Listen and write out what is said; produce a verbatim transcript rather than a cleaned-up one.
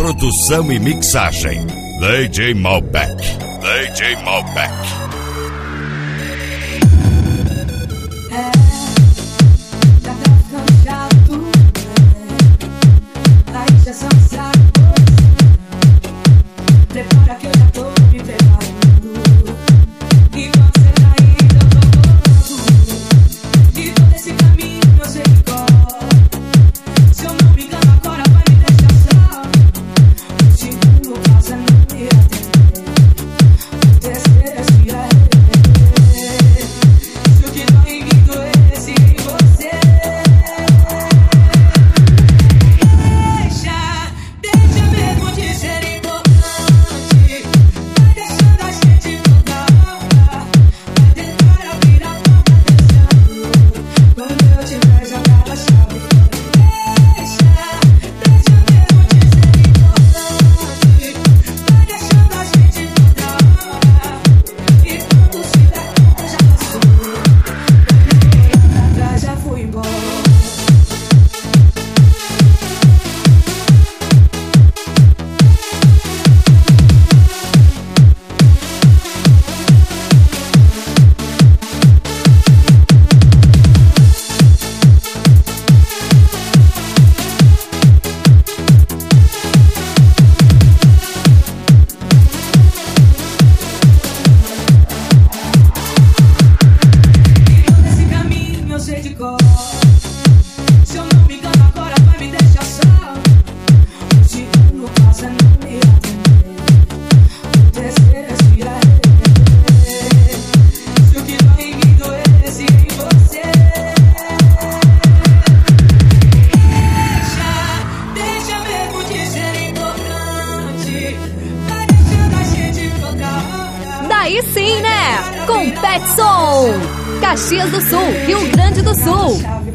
produção e mixagem, D J Malbec. D J Malbec. Prepara que eu já tô me preparando. E quando você cair, eu tô voltando. E todo esse caminho eu sei que corre. Se eu não me engano agora vai me deixar só. O segundo passa não me atender. O terceiro é se o que dói em mim doer, se em você. Deixa, deixa mesmo de ser importante. Se eu não me engano agora vai me deixar só. O segundo passa não me atender. O terceiro é se arrepender. Se o que dói em mim doer, se em você. Deixa, deixa mesmo de ser importante. Vai deixando a gente tocar. Daí sim, né? Com Petson, Caxias do Sul, Rio Grande do Sul.